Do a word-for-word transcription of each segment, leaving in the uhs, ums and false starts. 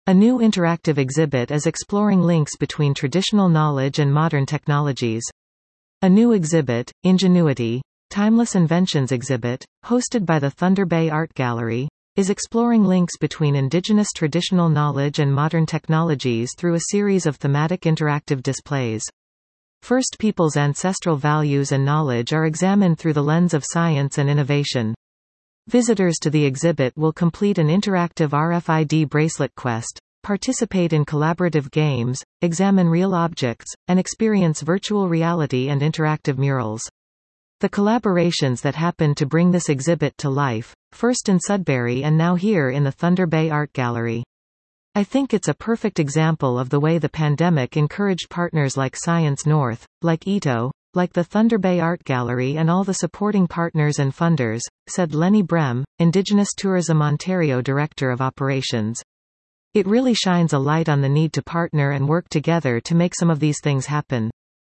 A new interactive exhibit is exploring links between traditional knowledge and modern technologies. A new exhibit, Ingenuity, Timeless Inventions exhibit, hosted by the Thunder Bay Art Gallery, is exploring links between indigenous traditional knowledge and modern technologies through a series of thematic interactive displays. First Peoples' ancestral values and knowledge are examined through the lens of science and innovation. Visitors to the exhibit will complete an interactive R F I D bracelet quest, participate in collaborative games, examine real objects, and experience virtual reality and interactive murals. The collaborations that happened to bring this exhibit to life, first in Sudbury and now here in the Thunder Bay Art Gallery. I think it's a perfect example of the way the pandemic encouraged partners like Science North, like Ito, like the Thunder Bay Art Gallery and all the supporting partners and funders, said Lenny Brem, Indigenous Tourism Ontario Director of Operations. It really shines a light on the need to partner and work together to make some of these things happen.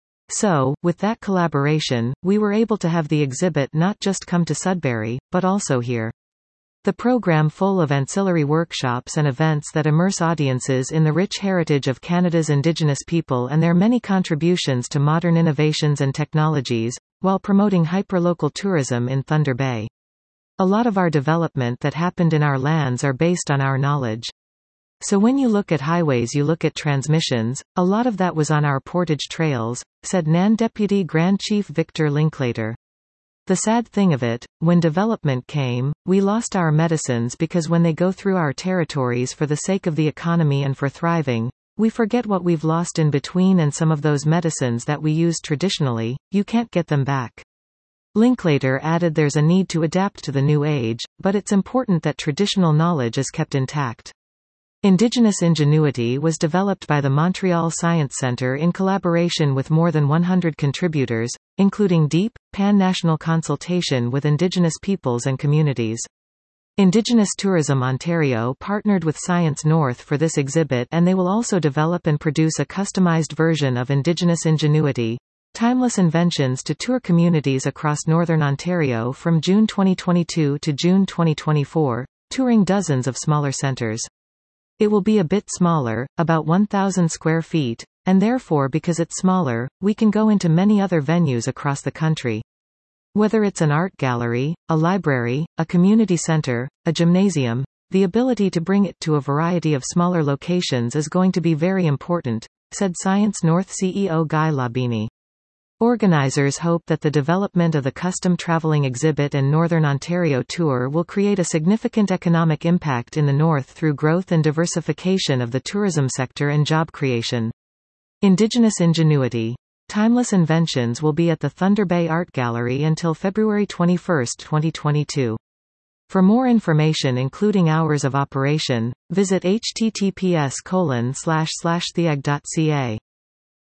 So, with that collaboration, we were able to have the exhibit not just come to Sudbury, but also here. The program full of ancillary workshops and events that immerse audiences in the rich heritage of Canada's Indigenous people and their many contributions to modern innovations and technologies, while promoting hyperlocal tourism in Thunder Bay. A lot of our development that happened in our lands are based on our knowledge. So when you look at highways, you look at transmissions, a lot of that was on our portage trails, said N A N Deputy Grand Chief Victor Linklater. The sad thing of it, when development came, we lost our medicines because when they go through our territories for the sake of the economy and for thriving, we forget what we've lost in between, and some of those medicines that we used traditionally, you can't get them back. Linklater added there's a need to adapt to the new age, but it's important that traditional knowledge is kept intact. Indigenous Ingenuity was developed by the Montreal Science Centre in collaboration with more than one hundred contributors, including deep, pan-national consultation with Indigenous peoples and communities. Indigenous Tourism Ontario partnered with Science North for this exhibit, and they will also develop and produce a customized version of Indigenous Ingenuity, Timeless Inventions to tour communities across Northern Ontario from June twenty twenty-two to June twenty twenty-four, touring dozens of smaller centres. It will be a bit smaller, about one thousand square feet, and therefore because it's smaller, we can go into many other venues across the country. Whether it's an art gallery, a library, a community centre, a gymnasium, the ability to bring it to a variety of smaller locations is going to be very important, said Science North C E O Guy Labini. Organizers hope that the development of the custom traveling exhibit and Northern Ontario tour will create a significant economic impact in the North through growth and diversification of the tourism sector and job creation. Indigenous Ingenuity, Timeless Inventions will be at the Thunder Bay Art Gallery until February twenty-first, twenty twenty-two. For more information including hours of operation, visit h t t p s colon slash slash theag dot c a.